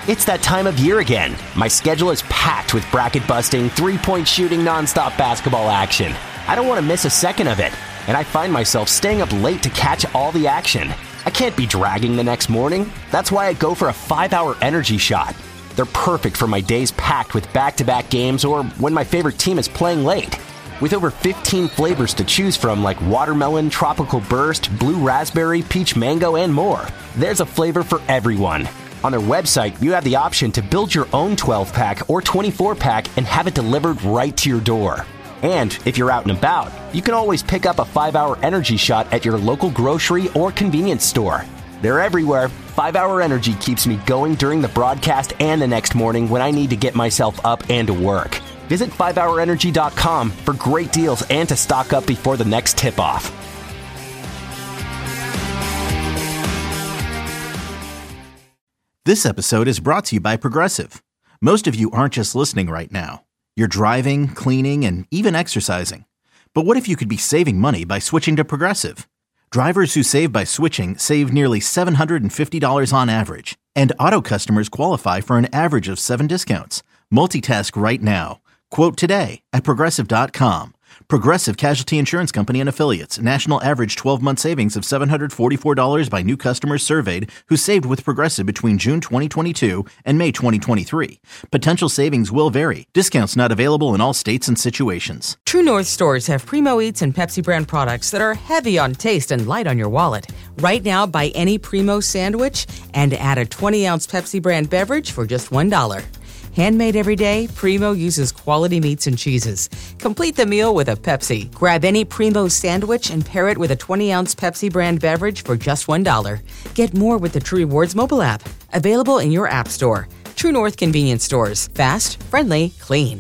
It's that time of year again. My schedule is packed with bracket-busting, three-point shooting, nonstop basketball action. I don't want to miss a second of it, and I find myself staying up late to catch all the action. I can't be dragging the next morning. That's why I go for a 5-hour energy shot. They're perfect for my days packed with back-to-back games or when my favorite team is playing late. With over 15 flavors to choose from like watermelon, tropical burst, blue raspberry, peach mango, and more, there's a flavor for everyone. On their website, you have the option to build your own 12-pack or 24-pack and have it delivered right to your door. And if you're out and about, you can always pick up a 5-hour energy shot at your local grocery or convenience store. They're everywhere. 5-hour energy keeps me going during the broadcast and the next morning when I need to get myself up and to work. Visit 5hourenergy.com for great deals and to stock up before the next tip-off. This episode is brought to you by Progressive. Most of you aren't just listening right now. You're driving, cleaning, and even exercising. But what if you could be saving money by switching to Progressive? Drivers who save by switching save nearly $750 on average. And auto customers qualify for an average of 7 discounts. Multitask right now. Quote today at Progressive.com. Progressive Casualty Insurance Company and Affiliates. National average 12-month savings of $744 by new customers surveyed who saved with Progressive between June 2022 and May 2023. Potential savings will vary. Discounts not available in all states and situations. True North stores have Primo Eats and Pepsi brand products that are heavy on taste and light on your wallet. Right now, buy any Primo sandwich and add a 20-ounce Pepsi brand beverage for just $1. Handmade every day, Primo uses quality meats and cheeses. Complete the meal with a Pepsi. Grab any Primo sandwich and pair it with a 20-ounce Pepsi brand beverage for just $1. Get more with the True Rewards mobile app. Available in your app store. True North convenience stores. Fast, friendly, clean.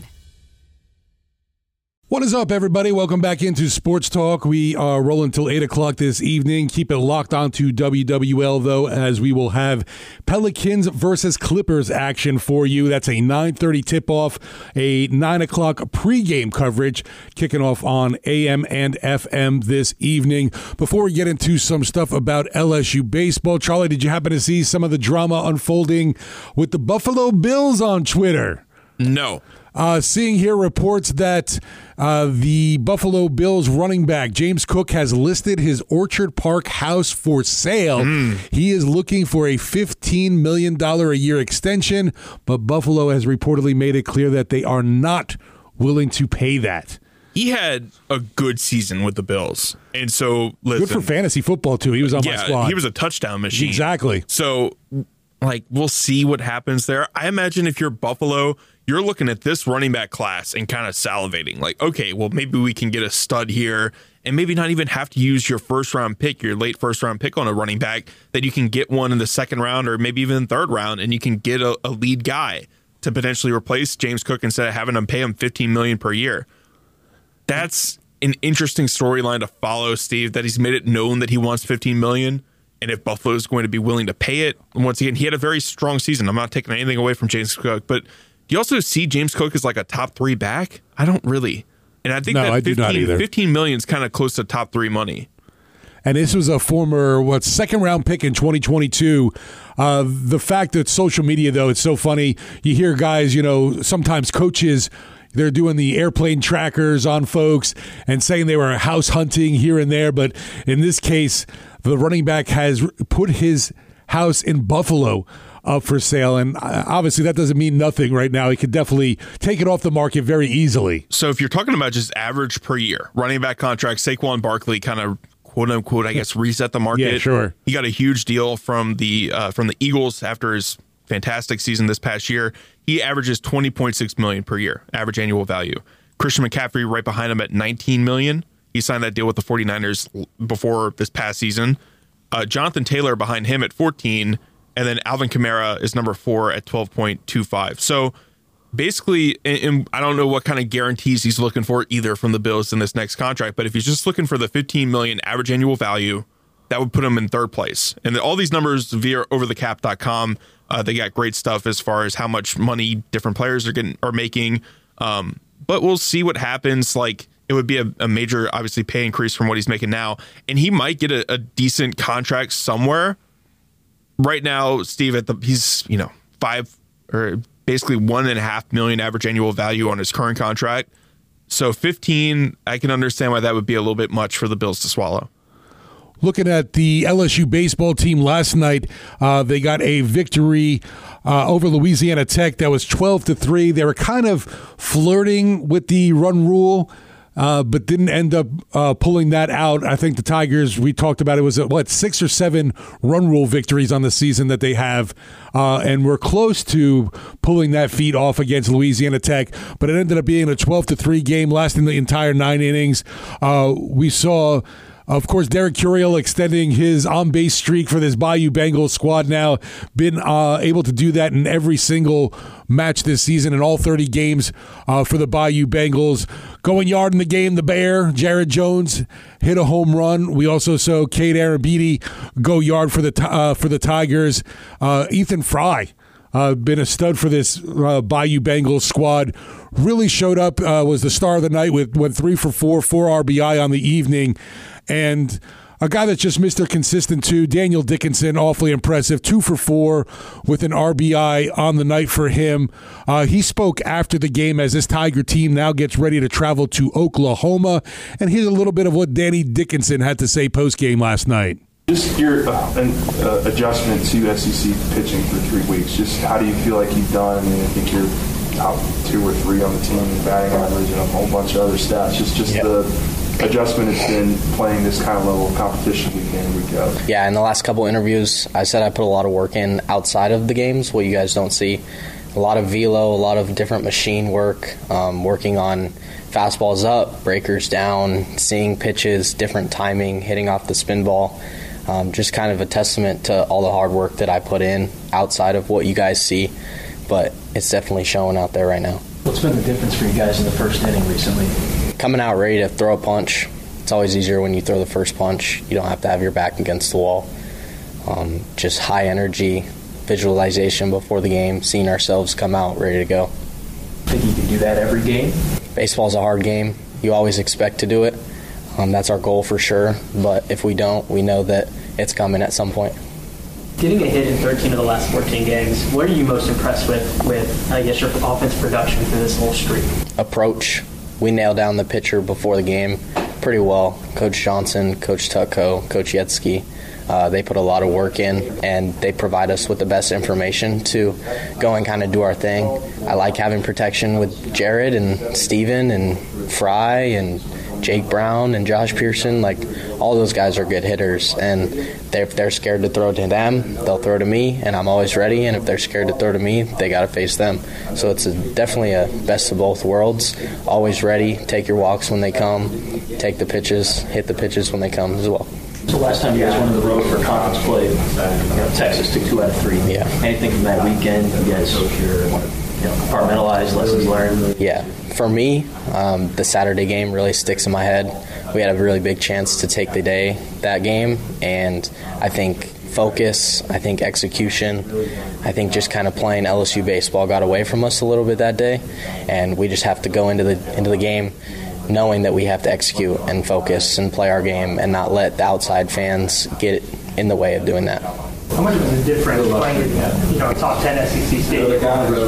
What is up, everybody? Welcome back into Sports Talk. We are rolling till 8 o'clock this evening. Keep it locked on to WWL, though, as we will have Pelicans versus Clippers action for you. That's a 9:30 tip-off, a 9 o'clock pregame coverage kicking off on AM and FM this evening. Before we get into some stuff about LSU baseball, Charlie, did you happen to see some of the drama unfolding with the Buffalo Bills on Twitter? No. Seeing here reports that the Buffalo Bills running back, James Cook, has listed his Orchard Park house for sale. He is looking for a $15 million a year extension, but Buffalo has reportedly made it clear that they are not willing to pay that. He had a good season with the Bills. And so, listen. Good for fantasy football, too. He was on my squad. He was a touchdown machine. Exactly. So, we'll see what happens there. I imagine if you're Buffalo, you're looking at this running back class and kind of salivating. Okay, well, maybe we can get a stud here and maybe not even have to use your first-round pick, your late first-round pick on a running back, that you can get one in the second round or maybe even third round, and you can get a lead guy to potentially replace James Cook instead of having to pay him $15 million per year. That's an interesting storyline to follow, Steve, that he's made it known that he wants $15 million. And if Buffalo is going to be willing to pay it, once again, he had a very strong season. I'm not taking anything away from James Cook, but do you also see James Cook as like a top 3 back? I don't really. And I think that 15 million is kind of close to top 3 money. And this was a former, second-round pick in 2022. The fact that social media, though, it's so funny. You hear guys, sometimes coaches, they're doing the airplane trackers on folks and saying they were house hunting here and there. But in this case, the running back has put his house in Buffalo up for sale. And obviously that doesn't mean nothing right now. He could definitely take it off the market very easily. So if you're talking about just average per year, running back contract, Saquon Barkley kind of quote unquote, I guess, reset the market. Yeah, sure. He got a huge deal from the Eagles after his fantastic season this past year. He averages $20.6 million per year, average annual value. Christian McCaffrey right behind him at $19 million. He signed that deal with the 49ers before this past season. Jonathan Taylor behind him at 14, and then Alvin Kamara is number 4 at 12.25. So basically, and I don't know what kind of guarantees he's looking for either from the Bills in this next contract, but if he's just looking for the $15 million average annual value, that would put him in third place. And all these numbers via overthecap.com, they got great stuff as far as how much money different players are making. But we'll see what happens. It would be a major, obviously, pay increase from what he's making now. And he might get a decent contract somewhere. Right now, Steve, he's 5 basically $1.5 million average annual value on his current contract. So 15, I can understand why that would be a little bit much for the Bills to swallow. Looking at the LSU baseball team last night, they got a victory over Louisiana Tech that was 12-3. They were kind of flirting with the run rule, but didn't end up pulling that out. I think the Tigers, we talked about it, was 6 or 7 run rule victories on the season that they have, and we're close to pulling that feat off against Louisiana Tech, but it ended up being a 12-3 game lasting the entire 9 innings. We saw, of course, Derek Curiel extending his on-base streak for this Bayou Bengals squad now. Been able to do that in every single match this season in all 30 games for the Bayou Bengals. Going yard in the game, the Bear, Jared Jones, hit a home run. We also saw Cade Arabidi go yard for the Tigers. Ethan Fry, been a stud for this Bayou Bengals squad. Really showed up, was the star of the night, went 3 for 4 RBI on the evening. And a guy that's just Mr. Consistent too, Daniel Dickinson, awfully impressive, 2 for 4 with an RBI on the night for him. He spoke after the game as this Tiger team now gets ready to travel to Oklahoma. And here's a little bit of what Danny Dickinson had to say post-game last night. Just your adjustment to SEC pitching for 3 weeks. Just how do you feel like you've done? I mean, I think you're top 2 or 3 on the team in batting average and a whole bunch of other stats. Just the adjustment has been playing this kind of level of competition week in and week out. Yeah, in the last couple interviews, I said I put a lot of work in outside of the games, what you guys don't see. A lot of velo, a lot of different machine work, working on fastballs up, breakers down, seeing pitches, different timing, hitting off the spin ball. Just kind of a testament to all the hard work that I put in outside of what you guys see, but it's definitely showing out there right now. What's been the difference for you guys in the first inning recently? Coming out ready to throw a punch. It's always easier when you throw the first punch. You don't have to have your back against the wall. Just high energy, visualization before the game, seeing ourselves come out ready to go. Think you can do that every game? Baseball's a hard game. You always expect to do it. That's our goal for sure. But if we don't, we know that it's coming at some point. Getting a hit in 13 of the last 14 games, what are you most impressed with I guess, your offense production through this whole streak? Approach. We nailed down the pitcher before the game pretty well. Coach Johnson, Coach Tutko, Coach Yetzke, they put a lot of work in, and they provide us with the best information to go and kind of do our thing. I like having protection with Jared and Steven and Fry and Jake Brown and Josh Pearson. Like, all those guys are good hitters, and if they're scared to throw to them, they'll throw to me, and I'm always ready. And if they're scared to throw to me, they got to face them. So it's definitely a best of both worlds. Always ready. Take your walks when they come. Take the pitches. Hit the pitches when they come as well. So last time you guys went on the road for conference play, Texas took 2 out of 3. Yeah. Anything from that weekend you guys compartmentalize, lessons learned? Yeah. For me, the Saturday game really sticks in my head. We had a really big chance to take the day that game, and I think focus, I think execution, I think just kind of playing LSU baseball got away from us a little bit that day, and we just have to go into the game knowing that we have to execute and focus and play our game and not let the outside fans get in the way of doing that. How much was it different playing in top 10 SEC stadium?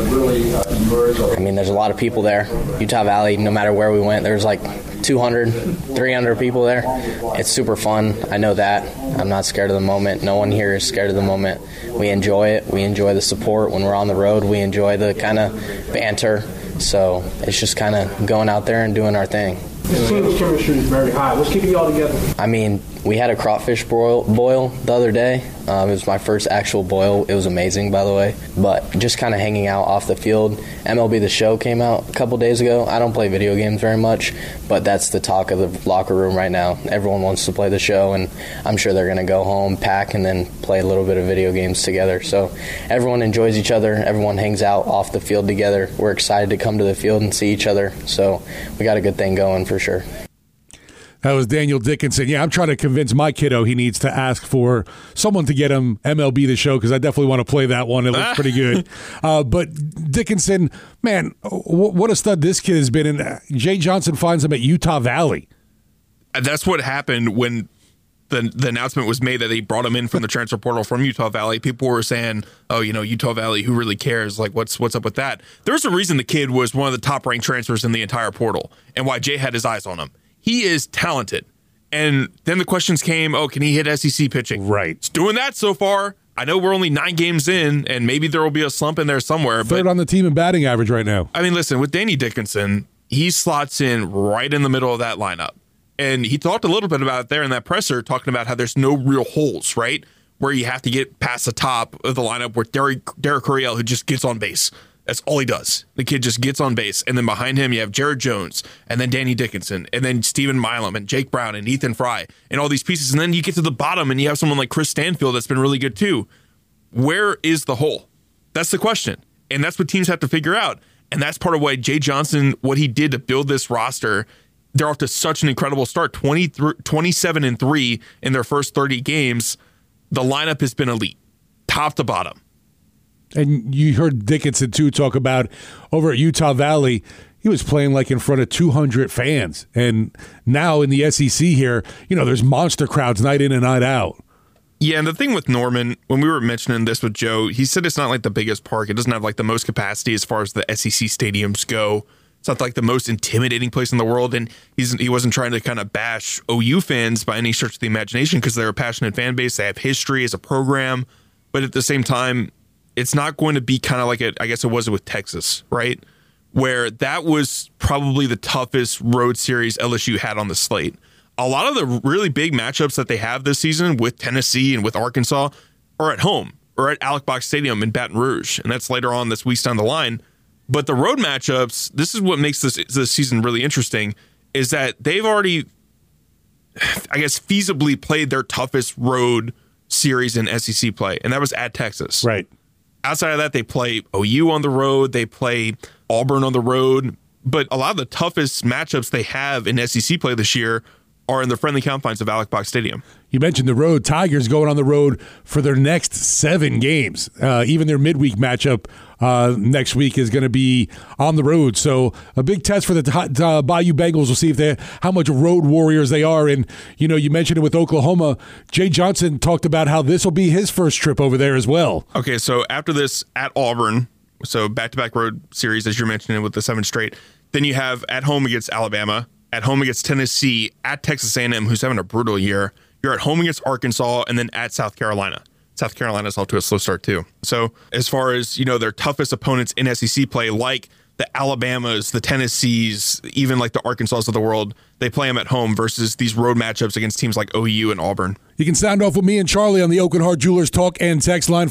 I mean, there's a lot of people there. Utah Valley, no matter where we went, there's like 200, 300 people there. It's super fun. I know that. I'm not scared of the moment. No one here is scared of the moment. We enjoy it. We enjoy the support. When we're on the road, we enjoy the kind of banter. So it's just kind of going out there and doing our thing. This team's chemistry is very high. What's keeping you all together? I mean, we had a crawfish boil the other day. It was my first actual boil. It was amazing, by the way. But just kind of hanging out off the field. MLB The Show came out a couple days ago. I don't play video games very much, but that's the talk of the locker room right now. Everyone wants to play the show, and I'm sure they're going to go home, pack, and then play a little bit of video games together. So everyone enjoys each other. Everyone hangs out off the field together. We're excited to come to the field and see each other. So we got a good thing going for sure. That was Daniel Dickinson. Yeah, I'm trying to convince my kiddo he needs to ask for someone to get him MLB The Show because I definitely want to play that one. It looks pretty good. But Dickinson, man, what a stud this kid has been. And Jay Johnson finds him at Utah Valley. That's what happened when the announcement was made that they brought him in from the transfer portal from Utah Valley, people were saying, oh, Utah Valley, who really cares? Like, what's up with that? There's a reason the kid was one of the top ranked transfers in the entire portal and why Jay had his eyes on him. He is talented. And then the questions came, can he hit SEC pitching? Right. He's doing that so far. I know we're only 9 games in, and maybe there will be a slump in there somewhere. Third on the team in batting average right now. I mean, listen, with Danny Dickinson, he slots in right in the middle of that lineup. And he talked a little bit about it there in that presser, talking about how there's no real holes, right? Where you have to get past the top of the lineup where Derek Coryell, who just gets on base. That's all he does. The kid just gets on base. And then behind him, you have Jared Jones, and then Danny Dickinson, and then Stephen Milam, and Jake Brown, and Ethan Fry, and all these pieces. And then you get to the bottom, and you have someone like Chris Stanfield that's been really good too. Where is the hole? That's the question. And that's what teams have to figure out. And that's part of why Jay Johnson, what he did to build this roster, they're off to such an incredible start, 27-3 in their first 30 games. The lineup has been elite, top to bottom. And you heard Dickinson, too, talk about over at Utah Valley, he was playing like in front of 200 fans. And now in the SEC here, there's monster crowds night in and night out. Yeah, and the thing with Norman, when we were mentioning this with Joe, he said it's not like the biggest park. It doesn't have like the most capacity as far as the SEC stadiums go. It's not like the most intimidating place in the world, and he wasn't trying to kind of bash OU fans by any stretch of the imagination because they're a passionate fan base. They have history as a program, but at the same time, it's not going to be kind of like I guess it was with Texas, right? Where that was probably the toughest road series LSU had on the slate. A lot of the really big matchups that they have this season with Tennessee and with Arkansas are at home or at Alec Box Stadium in Baton Rouge, and that's later on this week down the line. But the road matchups, this is what makes this season really interesting, is that they've already, I guess, feasibly played their toughest road series in SEC play, and that was at Texas. Right. Outside of that, they play OU on the road, they play Auburn on the road, but a lot of the toughest matchups they have in SEC play this year are in the friendly confines of Alec Box Stadium. You mentioned the road. Tigers going on the road for their next 7 games. Even their midweek matchup next week is going to be on the road. So a big test for the Bayou Bengals. We'll see how much road warriors they are. And, you mentioned it with Oklahoma. Jay Johnson talked about how this will be his first trip over there as well. Okay, so after this at Auburn, so back-to-back road series, as you're mentioning with the 7 straight, then you have at home against Alabama, at home against Tennessee, at Texas A&M, who's having a brutal year. You're at home against Arkansas, and then at South Carolina. South Carolina's off to a slow start, too. So as far as, their toughest opponents in SEC play, like the Alabamas, the Tennessees, even like the Arkansas of the world, they play them at home versus these road matchups against teams like OU and Auburn. You can sound off with me and Charlie on the Oak and Hart Jewelers Talk and Text line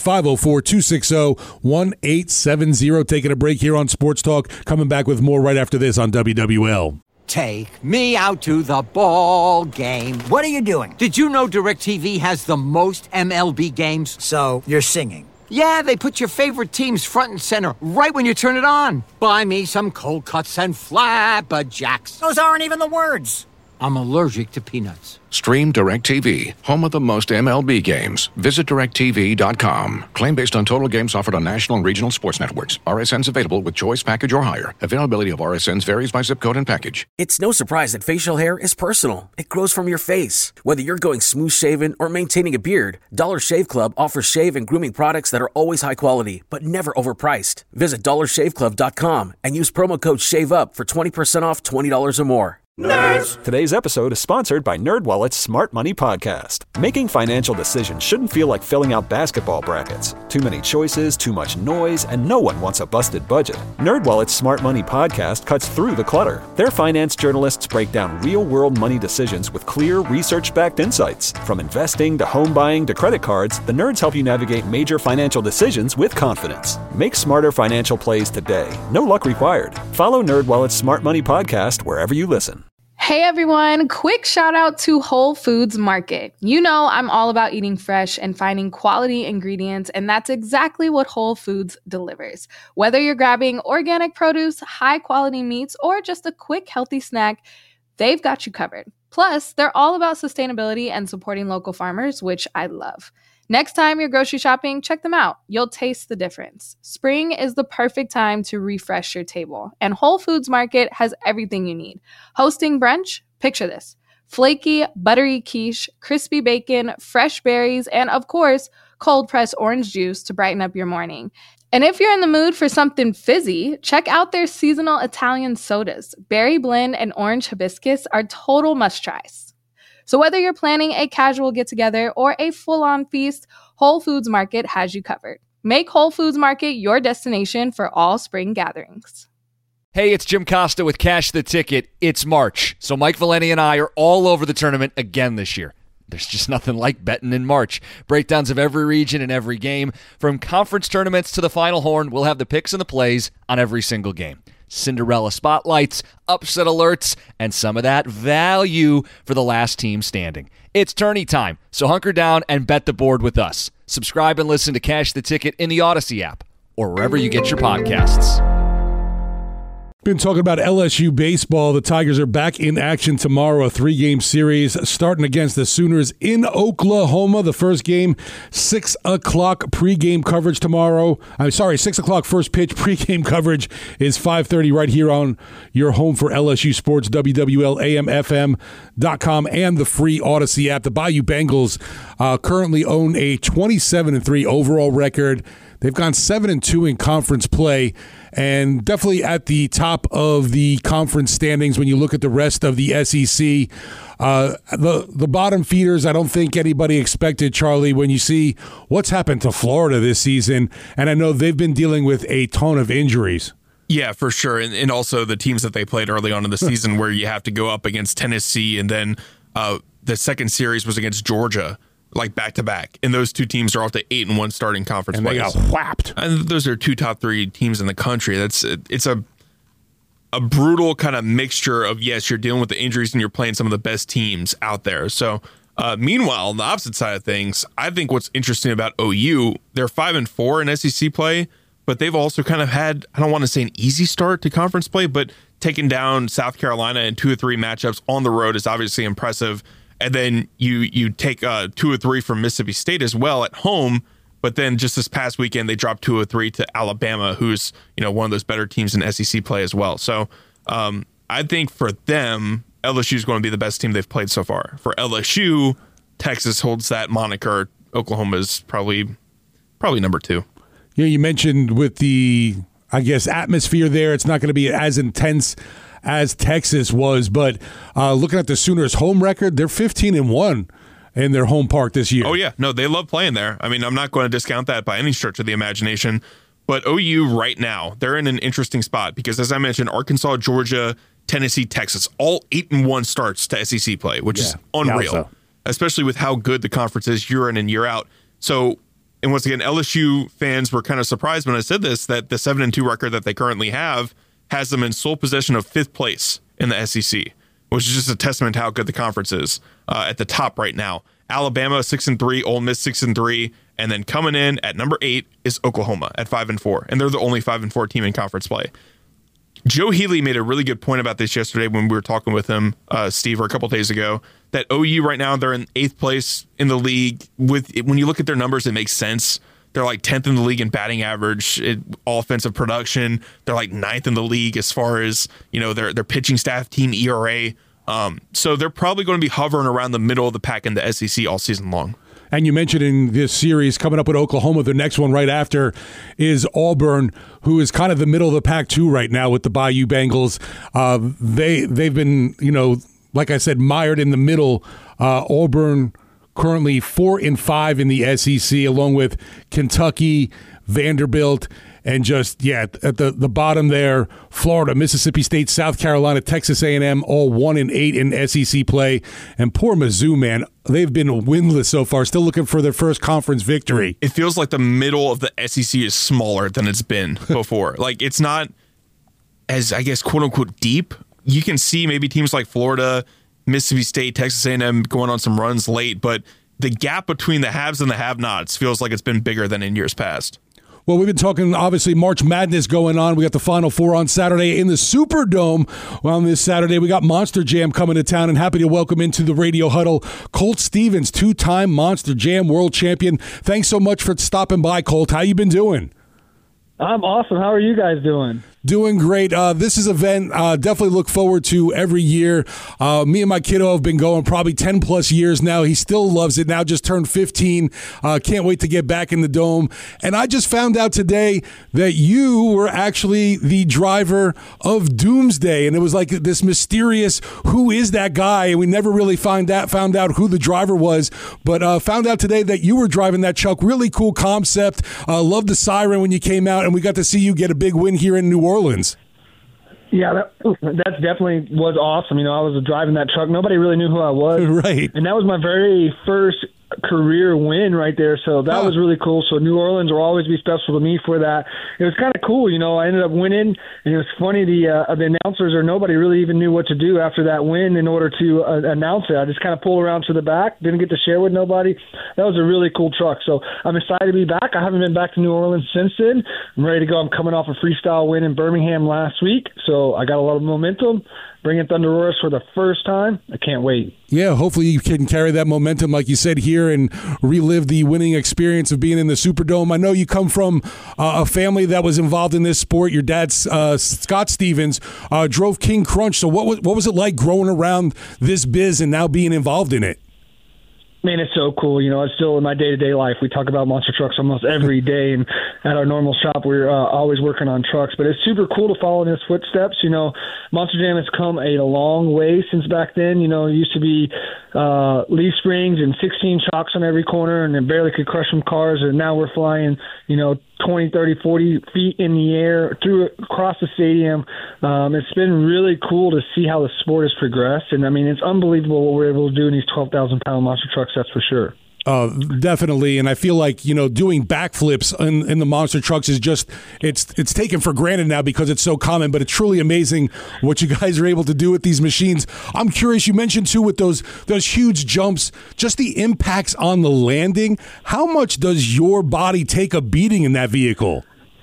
504-260-1870. Taking a break here on Sports Talk. Coming back with more right after this on WWL. Take me out to the ball game. What are you doing? Did you know DirecTV has the most MLB games? So, you're singing. Yeah, they put your favorite teams front and center right when you turn it on. Buy me some cold cuts and flapjacks. Those aren't even the words. I'm allergic to peanuts. Stream DirecTV, home of the most MLB games. Visit DirecTV.com. Claim based on total games offered on national and regional sports networks. RSNs available with choice package or higher. Availability of RSNs varies by zip code and package. It's no surprise that facial hair is personal. It grows from your face. Whether you're going smooth shaven or maintaining a beard, Dollar Shave Club offers shave and grooming products that are always high quality, but never overpriced. Visit DollarShaveClub.com and use promo code SHAVEUP for 20% off $20 or more. Nerds! Today's episode is sponsored by NerdWallet's Smart Money Podcast. Making financial decisions shouldn't feel like filling out basketball brackets. Too many choices, too much noise, and no one wants a busted budget. NerdWallet's Smart Money Podcast cuts through the clutter. Their finance journalists break down real-world money decisions with clear, research-backed insights. From investing to home buying to credit cards, the nerds help you navigate major financial decisions with confidence. Make smarter financial plays today. No luck required. Follow NerdWallet's Smart Money Podcast wherever you listen. Hey everyone, quick shout out to Whole Foods Market. You know I'm all about eating fresh and finding quality ingredients, and that's exactly what Whole Foods delivers. Whether you're grabbing organic produce, high quality meats, or just a quick healthy snack, they've got you covered. Plus, they're all about sustainability and supporting local farmers, which I love. Next time you're grocery shopping, check them out. You'll taste the difference. Spring is the perfect time to refresh your table, and Whole Foods Market has everything you need. Hosting brunch? Picture this. flaky, buttery quiche, crispy bacon, fresh berries, and of course, cold-pressed orange juice to brighten up your morning. And if you're in the mood for something fizzy, check out their seasonal Italian sodas. Berry blend and orange hibiscus are total must-tries. So whether you're planning a casual get-together or a full-on feast, Whole Foods Market has you covered. Make Whole Foods Market your destination for all spring gatherings. Hey, it's Jim Costa with Cash the Ticket. It's March, so Mike Valeni and I are all over the tournament again this year. There's just nothing like betting in March. Breakdowns of every region and every game. From conference tournaments to the Final Horn, we'll have the picks and the plays on every single game. Cinderella spotlights, upset alerts, and some of that value for the last team standing. It's tourney time, so hunker down and bet the board with us. Subscribe and listen to Cash the Ticket in the Odyssey app or wherever you get your podcasts. Been talking about LSU baseball. The Tigers are back in action tomorrow, a 3-game series starting against the Sooners in Oklahoma. The first game, 6 o'clock pregame coverage tomorrow. 6 o'clock first pitch. Pregame coverage is 5:30 right here on your home for LSU Sports, WWLAMFM.com, and the free Odyssey app. The Bayou Bengals currently own a 27-3 overall record. They've gone 7-2 in conference play, and definitely at the top of the conference standings when you look at the rest of the SEC. The bottom feeders, I don't think anybody expected, Charlie, when you see what's happened to Florida this season, and I know they've been dealing with a ton of injuries. Yeah, for sure, and also the teams that they played early on in the season where you have to go up against Tennessee, and then the second series was against Georgia, like back-to-back. And those two teams are off to 8-1 starting conference play. And they got whapped. And those are two top 3 teams in the country. It's a brutal kind of mixture of, yes, you're dealing with the injuries and you're playing some of the best teams out there. So, meanwhile, on the opposite side of things, I think what's interesting about OU, they're 5-4 in SEC play, but they've also kind of had, I don't want to say an easy start to conference play, but taking down South Carolina in 2 or 3 matchups on the road is obviously impressive. And then you take 2 or 3 from Mississippi State as well at home. But then just this past weekend, they dropped 2 or 3 to Alabama, who's one of those better teams in SEC play as well. So I think for them, LSU is going to be the best team they've played so far. For LSU, Texas holds that moniker. Oklahoma's probably number 2. Yeah, you mentioned with the, I guess, atmosphere there, it's not going to be as intense as Texas was, but looking at the Sooners' home record, they're 15-1 in their home park this year. Oh, yeah. No, they love playing there. I mean, I'm not going to discount that by any stretch of the imagination, but OU right now, they're in an interesting spot because, as I mentioned, Arkansas, Georgia, Tennessee, Texas, all 8-1 starts to SEC play, which is unreal, especially with how good the conference is year in and year out. So, and once again, LSU fans were kind of surprised when I said this, that the 7-2 record that they currently have has them in sole possession of 5th place in the SEC, which is just a testament to how good the conference is at the top right now. Alabama 6-3, Ole Miss 6-3, and then coming in at number 8 is Oklahoma at 5-4, and they're the only 5-4 team in conference play. Joe Healy made a really good point about this yesterday when we were talking with him, Steve, a couple days ago, that OU right now, they're in 8th place in the league. When you look at their numbers, it makes sense. They're like 10th in the league in batting average, offensive production. They're like 9th in the league as far as, their pitching staff, team ERA. So they're probably going to be hovering around the middle of the pack in the SEC all season long. And you mentioned in this series coming up with Oklahoma, the next one right after is Auburn, who is kind of the middle of the pack too right now with the Bayou Bengals. They've been, like I said, mired in the middle. Auburn currently 4-5 in the SEC, along with Kentucky, Vanderbilt, and just, at the bottom there, Florida, Mississippi State, South Carolina, Texas A&M, all 1-8 in SEC play. And poor Mizzou, man, they've been winless so far, still looking for their first conference victory. It feels like the middle of the SEC is smaller than it's been before. Like, it's not as, I guess, quote-unquote deep. You can see maybe teams like Florida, Mississippi State, Texas A&M going on some runs late, but the gap between the haves and the have-nots feels like it's been bigger than in years past. Well, we've been talking, obviously, March Madness going on. We got the Final Four on Saturday in the Superdome. Well, on this Saturday, we got Monster Jam coming to town, and happy to welcome into the Radio Huddle Colt Stevens, 2-time Monster Jam world champion. Thanks so much for stopping by, Colt. How you been doing? I'm awesome. How are you guys doing? Doing great. This is an event definitely look forward to every year. Me and my kiddo have been going probably 10 plus years now. He still loves it. Now just turned 15. Can't wait to get back in the Dome. And I just found out today that you were actually the driver of Doomsday. And it was like this mysterious, who is that guy? And we never really found out who the driver was, but found out today that you were driving that truck. Really cool concept. Loved the siren when you came out, and we got to see you get a big win here in New Orleans. Yeah, that definitely was awesome. I was driving that truck. Nobody really knew who I was. Right. And that was my very first career win right there. So that was really cool. So New Orleans will always be special to me for that. It was kind of cool. I ended up winning, and it was funny. The announcers or nobody really even knew what to do after that win in order to announce it. I just kind of pulled around to the back, didn't get to share with nobody. That was a really cool truck. So I'm excited to be back. I haven't been back to New Orleans since then. I'm ready to go. I'm coming off a freestyle win in Birmingham last week. So I got a lot of momentum. Bringing Thunder Roars for the first time. I can't wait. Yeah, hopefully you can carry that momentum, like you said, here and relive the winning experience of being in the Superdome. I know you come from a family that was involved in this sport. Your dad, Scott Stevens, drove King Crunch. So what was it like growing around this biz and now being involved in it? Man, it's so cool. It's still in my day-to-day life. We talk about monster trucks almost every day, and at our normal shop, we're always working on trucks. But it's super cool to follow in his footsteps. Monster Jam has come a long way since back then. It used to be leaf springs and 16 chocks on every corner, and it barely could crush some cars. And now we're flying, 20, 30, 40 feet in the air across the stadium. It's been really cool to see how the sport has progressed. And, it's unbelievable what we're able to do in these 12,000-pound monster trucks, that's for sure. Definitely, and I feel like doing backflips in the monster trucks is just it's taken for granted now because it's so common. But it's truly amazing what you guys are able to do with these machines. I'm curious. You mentioned too with those huge jumps, just the impacts on the landing. How much does your body take a beating in that vehicle?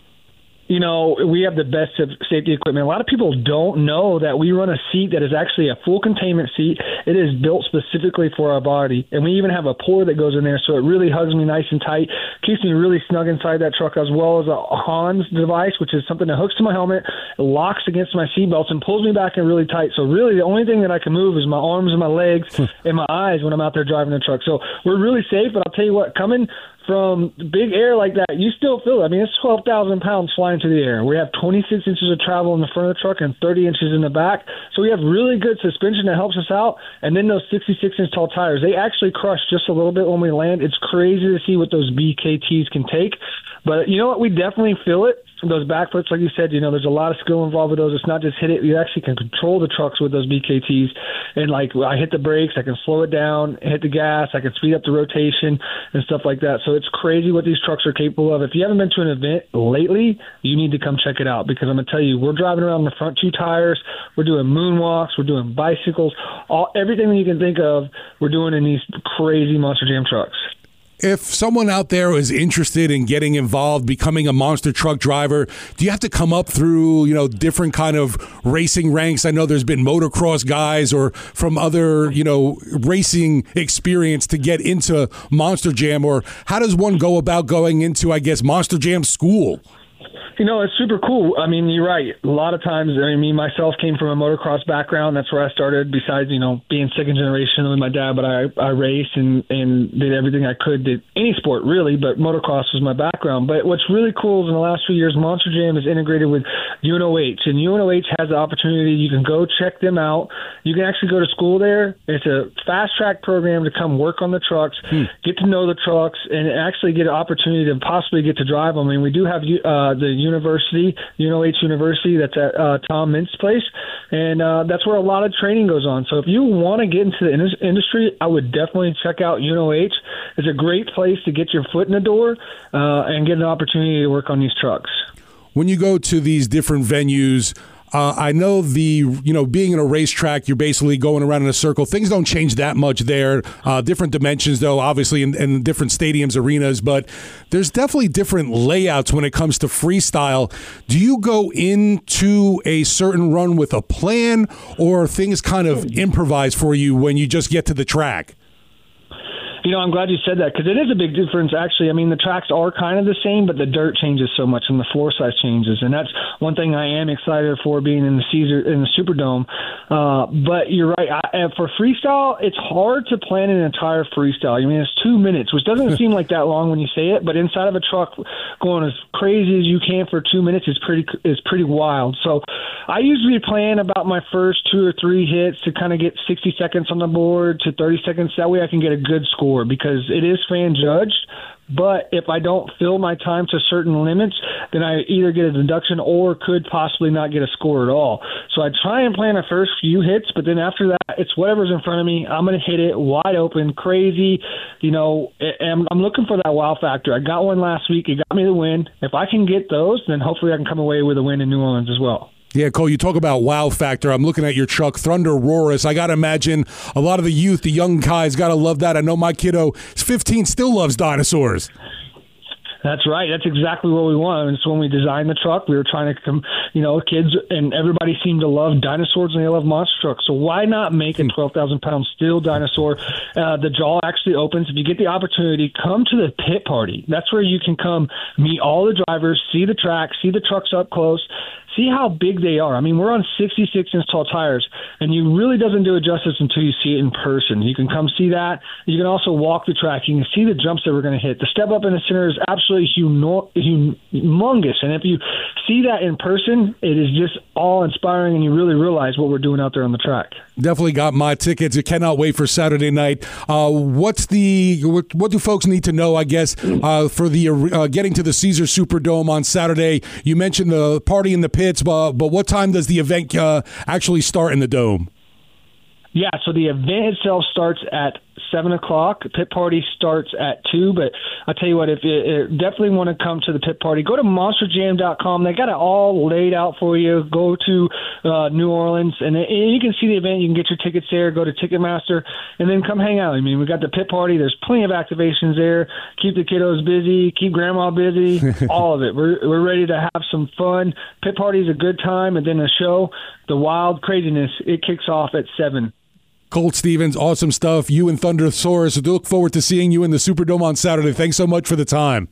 We have the best safety equipment. A lot of people don't know that we run a seat that is actually a full containment seat. It is built specifically for our body. And we even have a pour that goes in there, so it really hugs me nice and tight, keeps me really snug inside that truck, as well as a Hans device, which is something that hooks to my helmet, locks against my seatbelts, and pulls me back in really tight. So really the only thing that I can move is my arms and my legs and my eyes when I'm out there driving the truck. So we're really safe, but I'll tell you what, coming from big air like that, you still feel it. It's 12,000 pounds flying through the air. We have 26 inches of travel in the front of the truck and 30 inches in the back. So we have really good suspension that helps us out. And then those 66-inch tall tires, they actually crush just a little bit when we land. It's crazy to see what those BKTs can take. But you know what? We definitely feel it. Those backflips, like you said, there's a lot of skill involved with those. It's not just hit it. You actually can control the trucks with those BKTs. And, I hit the brakes, I can slow it down, hit the gas, I can speed up the rotation and stuff like that. So it's crazy what these trucks are capable of. If you haven't been to an event lately, you need to come check it out because I'm going to tell you, we're driving around the front two tires. We're doing moonwalks. We're doing bicycles. Everything that you can think of, we're doing in these crazy Monster Jam trucks. If someone out there is interested in getting involved, becoming a monster truck driver, do you have to come up through, different kind of racing ranks? I know there's been motocross guys or from other, racing experience to get into Monster Jam, or how does one go about going into, I guess, Monster Jam school? It's super cool. You're right. A lot of times, myself came from a motocross background. That's where I started, besides, being second generation with my dad. But I raced and did everything I could, did any sport really, but motocross was my background. But what's really cool is in the last few years, Monster Jam is integrated with UNOH. And UNOH has the opportunity, you can go check them out. You can actually go to school there. It's a fast-track program to come work on the trucks, get to know the trucks, and actually get an opportunity to possibly get to drive them. We do have the university, UNOH University, that's at Tom Mintz's place, and that's where a lot of training goes on. So if you want to get into the industry, I would definitely check out UNOH. It's a great place to get your foot in the door and get an opportunity to work on these trucks. When you go to these different venues, I know being in a racetrack, you're basically going around in a circle. Things don't change that much there. Different dimensions, though, obviously, in different stadiums, arenas. But there's definitely different layouts when it comes to freestyle. Do you go into a certain run with a plan, or are things kind of improvised for you when you just get to the track? I'm glad you said that because it is a big difference, actually. I mean, the tracks are kind of the same, but the dirt changes so much and the floor size changes, and that's one thing I am excited for being in the Superdome. But you're right. For freestyle, it's hard to plan an entire freestyle. I mean, it's 2 minutes, which doesn't seem like that long when you say it, but inside of a truck, going as crazy as you can for 2 minutes is pretty wild. So I usually plan about my first 2 or 3 hits to kind of get 60 seconds on the board to 30 seconds. That way I can get a good score because it is fan judged. But if I don't fill my time to certain limits, then I either get a deduction or could possibly not get a score at all. So I try and plan the first few hits, but then after that, it's whatever's in front of me. I'm going to hit it wide open, crazy. And I'm looking for that wow factor. I got one last week. It got me the win. If I can get those, then hopefully I can come away with a win in New Orleans as well. Yeah, Cole, you talk about wow factor. I'm looking at your truck, Thunder Roarus. I got to imagine a lot of the youth, the young guys, got to love that. I know my kiddo is 15, still loves dinosaurs. That's right. That's exactly what we want. And so when we designed the truck, we were trying to, kids and everybody seemed to love dinosaurs and they love monster trucks. So why not make a 12,000-pound steel dinosaur? The jaw actually opens. If you get the opportunity, come to the pit party. That's where you can come meet all the drivers, see the track, see the trucks up close. See how big they are. I mean, we're on 66-inch tall tires, and you really doesn't do it justice until you see it in person. You can come see that. You can also walk the track. You can see the jumps that we're going to hit. The step up in the center is absolutely humongous, and if you see that in person, it is just awe-inspiring, and you really realize what we're doing out there on the track. Definitely got my tickets. I cannot wait for Saturday night. What do folks need to know, I guess, for the getting to the Caesars Superdome on Saturday? You mentioned the party in the pits, but what time does the event actually start in the Dome? Yeah, so the event itself starts at 7 o'clock. Pit party starts at 2, but I'll tell you what, if you definitely want to come to the pit party, go to monsterjam.com. They got it all laid out for you. Go to New Orleans, and you can see the event. You can get your tickets there. Go to Ticketmaster, and then come hang out. I mean, we got the pit party. There's plenty of activations there. Keep the kiddos busy. Keep grandma busy. All of it. We're ready to have some fun. Pit party is a good time, and then the show, the wild craziness, it kicks off at 7. Colt Stevens, awesome stuff. You and Thundersaurus. Look forward to seeing you in the Superdome on Saturday. Thanks so much for the time.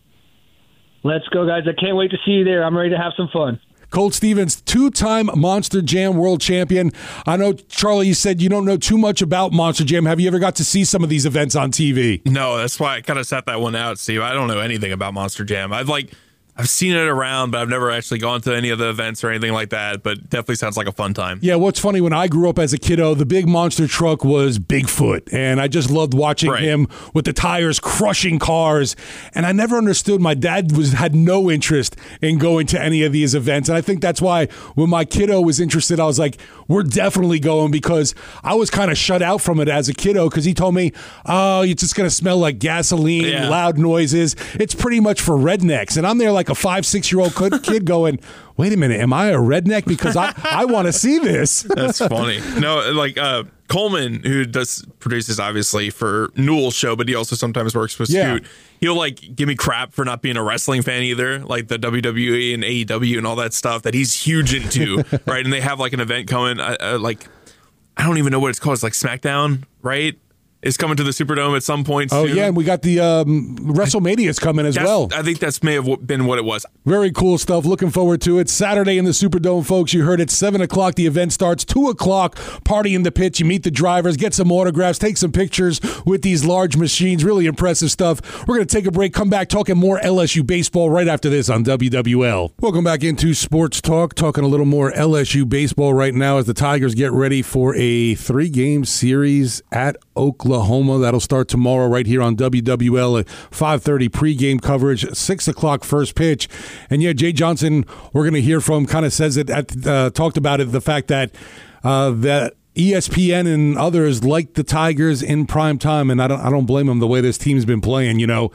Let's go, guys. I can't wait to see you there. I'm ready to have some fun. Colt Stevens, 2-time Monster Jam world champion. I know, Charlie, you said you don't know too much about Monster Jam. Have you ever got to see some of these events on TV? No, that's why I kind of sat that one out, Steve. I don't know anything about Monster Jam. I've seen it around, but I've never actually gone to any of the events or anything like that, but definitely sounds like a fun time. Yeah, what's funny, when I grew up as a kiddo, the big monster truck was Bigfoot, and I just loved watching him with the tires crushing cars, and I never understood. My dad had no interest in going to any of these events, and I think that's why when my kiddo was interested, I was like, we're definitely going, because I was kind of shut out from it as a kiddo, because he told me, oh, it's just going to smell like gasoline, loud noises. It's pretty much for rednecks, and I'm there like a 5-6-year-old kid going, wait a minute, am I a redneck? Because I want to see this. That's funny. No, Coleman, who produces obviously for Newell's show, but he also sometimes works with Scoot. He'll give me crap for not being a wrestling fan either, like the WWE and AEW and all that stuff that he's huge into, right? And they have an event coming, I don't even know what it's called. It's like SmackDown, right? Is coming to the Superdome at some point soon. Oh, yeah, and we got the WrestleMania's coming as well. I think that's may have been what it was. Very cool stuff. Looking forward to it. Saturday in the Superdome, folks. You heard it, 7 o'clock. The event starts. 2 o'clock, party in the pits. You meet the drivers, get some autographs, take some pictures with these large machines. Really impressive stuff. We're going to take a break, come back, talking more LSU baseball right after this on WWL. Welcome back into Sports Talk, talking a little more LSU baseball right now as the Tigers get ready for a 3-game series at Oklahoma. That'll start tomorrow right here on WWL at 5:30 pregame coverage, 6 o'clock first pitch. And yeah, Jay Johnson, we're going to hear from, kind of says it, talked about it, the fact that that ESPN and others like the Tigers in prime time, and I don't blame them the way this team's been playing,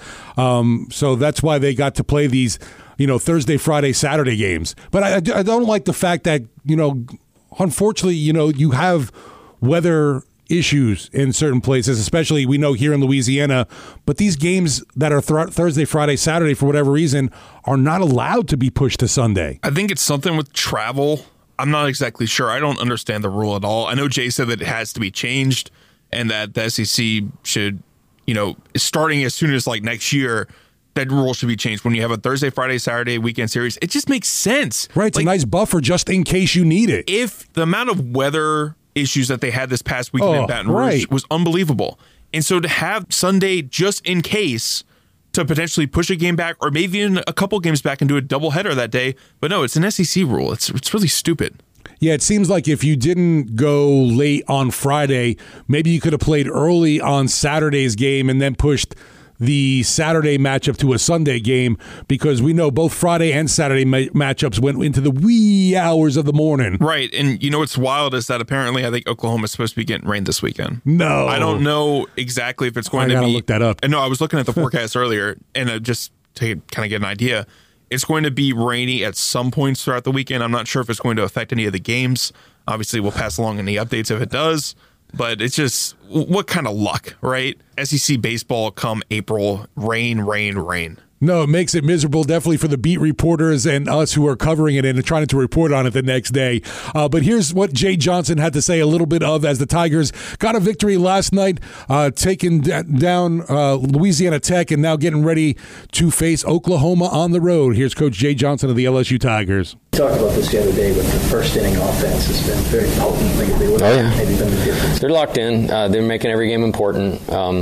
so that's why they got to play these, Thursday, Friday, Saturday games. But I don't like the fact that, unfortunately, you have weather issues in certain places, especially we know here in Louisiana, but these games that are Thursday, Friday, Saturday, for whatever reason, are not allowed to be pushed to Sunday. I think it's something with travel. I'm not exactly sure. I don't understand the rule at all. I know Jay said that it has to be changed and that the SEC should starting as soon as like next year, that rule should be changed. When you have a Thursday, Friday, Saturday weekend series, it just makes sense. Right, it's a nice buffer just in case you need it. If the amount of weather issues that they had this past weekend in Baton Rouge was unbelievable. And so to have Sunday just in case to potentially push a game back or maybe even a couple games back and do a doubleheader that day. But no, it's an SEC rule. It's really stupid. Yeah, it seems like if you didn't go late on Friday, maybe you could have played early on Saturday's game and then pushed the Saturday matchup to a Sunday game, because we know both Friday and Saturday matchups went into the wee hours of the morning. Right, and what's wild is that apparently I think Oklahoma's supposed to be getting rain this weekend. No. I don't know exactly if it's going to be. I gotta look that up. And no, I was looking at the forecast earlier, and just to kind of get an idea, it's going to be rainy at some points throughout the weekend. I'm not sure if it's going to affect any of the games. Obviously, we'll pass along any updates if it does. But it's just, what kind of luck, right? SEC baseball come April, rain, rain, rain. No, it makes it miserable, definitely for the beat reporters and us who are covering it and trying to report on it the next day. But here's what Jay Johnson had to say a little bit of as the Tigers got a victory last night, taking down Louisiana Tech and now getting ready to face Oklahoma on the road. Here's Coach Jay Johnson of the LSU Tigers. We talked about this the other day, but the first inning offense has been very potent. Maybe been the difference. They're locked in. They're making every game important.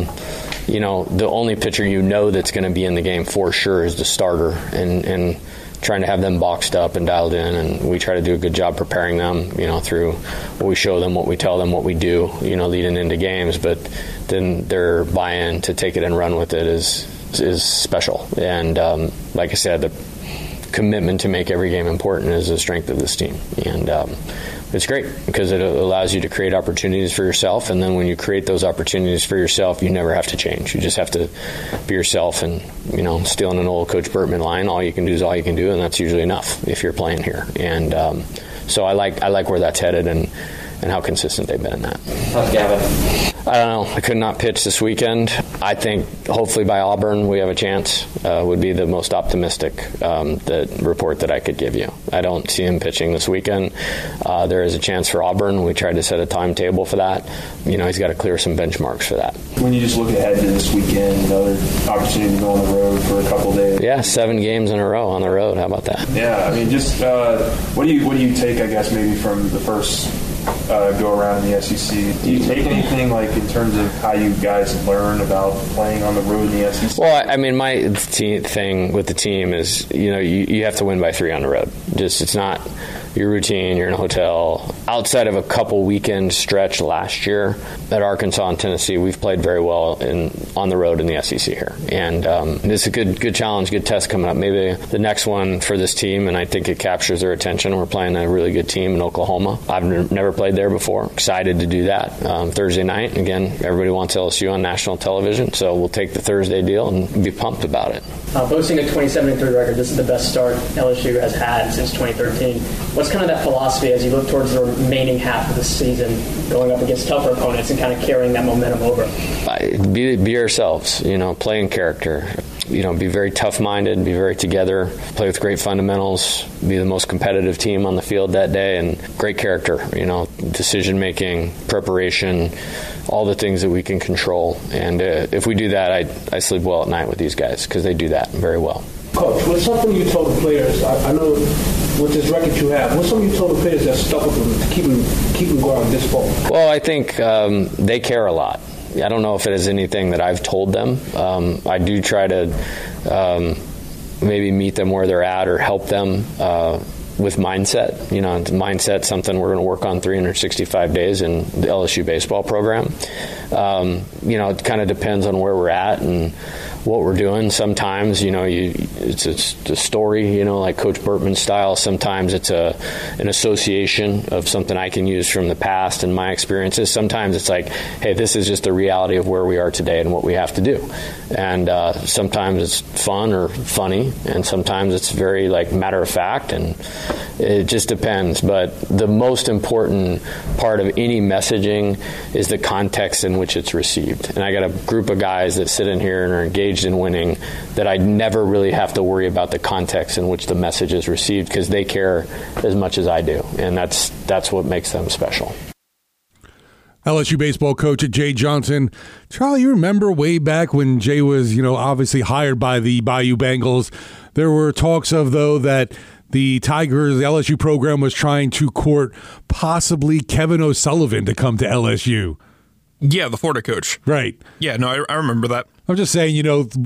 The only pitcher that's going to be in the game for sure is the starter, and trying to have them boxed up and dialed in, and we try to do a good job preparing them, through what we show them, what we tell them, what we do, leading into games. But then their buy-in to take it and run with it is special. And like I said, the commitment to make every game important is the strength of this team. And it's great because it allows you to create opportunities for yourself, and then when you create those opportunities for yourself, you never have to change. You just have to be yourself, and stealing an old Coach Burtman line, all you can do is all you can do, and that's usually enough if you're playing here. And so I like where that's headed and how consistent they've been in that. How's Gavin? I don't know. I could not pitch this weekend. I think hopefully by Auburn we have a chance. Would be the most optimistic the report that I could give you. I don't see him pitching this weekend. There is a chance for Auburn. We tried to set a timetable for that. He's got to clear some benchmarks for that. When you just look ahead to this weekend, another opportunity to go on the road for a couple of days. Yeah, 7 games in a row on the road. How about that? Yeah, just what do you take, I guess, maybe from the first go around in the SEC? Do you take anything like in terms of how you guys learn about playing on the road in the SEC? Well, my thing with the team is, you have to win by 3 on the road. It's not your routine. You're in a hotel. Outside of a couple weekend stretch last year at Arkansas and Tennessee, we've played very well on the road in the SEC here. And it's a good challenge, good test coming up. Maybe the next one for this team, and I think it captures their attention. We're playing a really good team in Oklahoma. I've never played there before. Excited to do that Thursday night. Again, everybody wants LSU on national television, so we'll take the Thursday deal and be pumped about it. Posting a 27-3 record, this is the best start LSU has had since 2013. What's kind of that philosophy as you look towards the remaining half of the season, going up against tougher opponents and kind of carrying that momentum over? Be yourselves, play in character. Be very tough-minded, be very together, play with great fundamentals, be the most competitive team on the field that day, and great character, decision-making, preparation, all the things that we can control. And if we do that, I sleep well at night with these guys because they do that very well. Coach, what's something you told the players? I know with this record you have, what's something you told the players that stuck with them to keep them going this fall? Well, I think they care a lot. I don't know if it is anything that I've told them. I do try to maybe meet them where they're at or help them with mindset. Mindset's something we're going to work on 365 days in the LSU baseball program. It kind of depends on where we're at and what we're doing. Sometimes, it's a story, like Coach Burtman style. Sometimes it's an association of something I can use from the past and my experiences. Sometimes it's like, hey, this is just the reality of where we are today and what we have to do. And sometimes it's fun or funny, and sometimes it's very matter of fact, and it just depends. But the most important part of any messaging is the context in which it's received. And I got a group of guys that sit in here and are engaged in winning that I never really have to worry about the context in which the message is received because they care as much as I do. And that's what makes them special. LSU baseball coach Jay Johnson. Charlie, you remember way back when Jay was, obviously hired by the Bayou Bengals, there were talks of, though, that the Tigers, the LSU program was trying to court possibly Kevin O'Sullivan to come to LSU. Yeah, the Florida coach. Right. Yeah, no, I remember that. I'm just saying,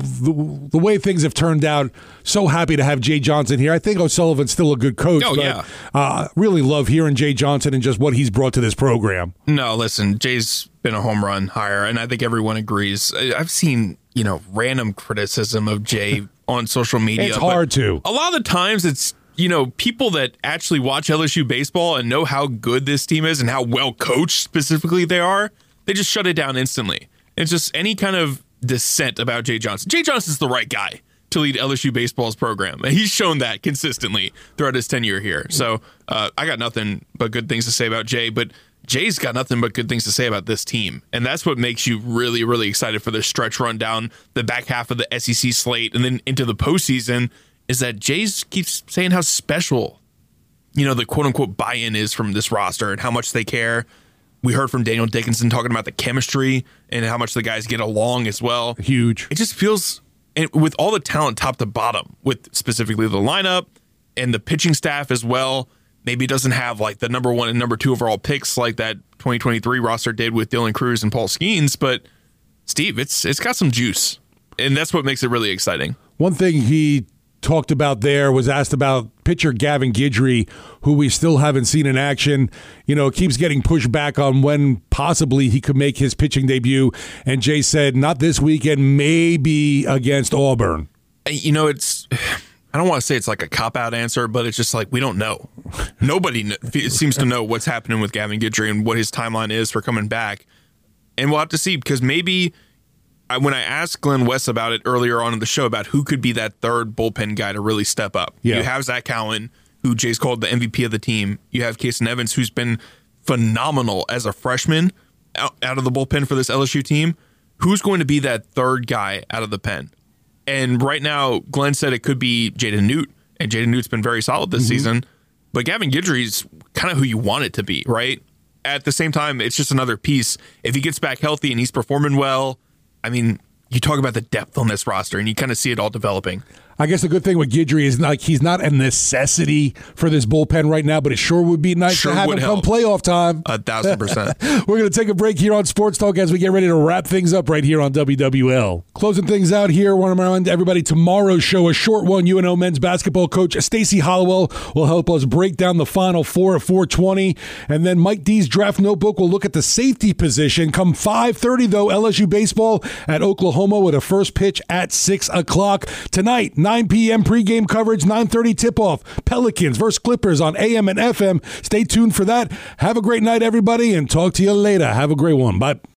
the way things have turned out, so happy to have Jay Johnson here. I think O'Sullivan's still a good coach. Oh, but, yeah. Really love hearing Jay Johnson and just what he's brought to this program. No, listen, Jay's been a home run hire, and I think everyone agrees. I've seen, random criticism of Jay on social media. It's hard to. A lot of the times it's, people that actually watch LSU baseball and know how good this team is and how well coached specifically they are, they just shut it down instantly. It's just any kind of dissent about Jay Johnson. Jay Johnson's the right guy to lead LSU baseball's program, and he's shown that consistently throughout his tenure here. So I got nothing but good things to say about Jay, but Jay's got nothing but good things to say about this team, and that's what makes you really, really excited for this stretch run down the back half of the SEC slate and then into the postseason, is that Jay's keeps saying how special, the quote-unquote buy-in is from this roster and how much they care. We heard from Daniel Dickinson talking about the chemistry and how much the guys get along as well. Huge. It just feels, and with all the talent top to bottom, with specifically the lineup and the pitching staff as well, maybe it doesn't have like the number 1 and number 2 overall picks like that 2023 roster did with Dylan Cruz and Paul Skeens, but Steve, it's got some juice, and that's what makes it really exciting. One thing he talked about there was asked about pitcher Gavin Guidry, who we still haven't seen in action. Keeps getting pushed back on when possibly he could make his pitching debut. And Jay said, not this weekend, maybe against Auburn. It's, I don't want to say it's like a cop-out answer, but it's just like we don't know. Nobody seems to know what's happening with Gavin Guidry and what his timeline is for coming back. And we'll have to see, because maybe when I asked Glenn West about it earlier on in the show about who could be that third bullpen guy to really step up. Yeah. You have Zach Cowan, who Jay's called the MVP of the team. You have Kason Evans, who's been phenomenal as a freshman out of the bullpen for this LSU team. Who's going to be that third guy out of the pen? And right now, Glenn said it could be Jaden Newt, and Jaden Newt's been very solid this season. But Gavin Guidry's kind of who you want it to be, right? At the same time, it's just another piece. If he gets back healthy and he's performing well, I mean, you talk about the depth on this roster, and you kind of see it all developing. I guess the good thing with Guidry is he's not a necessity for this bullpen right now, but it sure would be nice to have him come playoff time. 1,000%. We're going to take a break here on Sports Talk as we get ready to wrap things up right here on WWL. Closing things out here, want to remind everybody tomorrow's show, a short one. UNO men's basketball coach Stacey Hollowell will help us break down the Final Four at 4:20, and then Mike D's draft notebook will look at the safety position. Come 5:30 though, LSU baseball at Oklahoma with a first pitch at 6 o'clock tonight. 9 p.m. pregame coverage, 9:30 tip-off. Pelicans versus Clippers on AM and FM. Stay tuned for that. Have a great night, everybody, and talk to you later. Have a great one. Bye.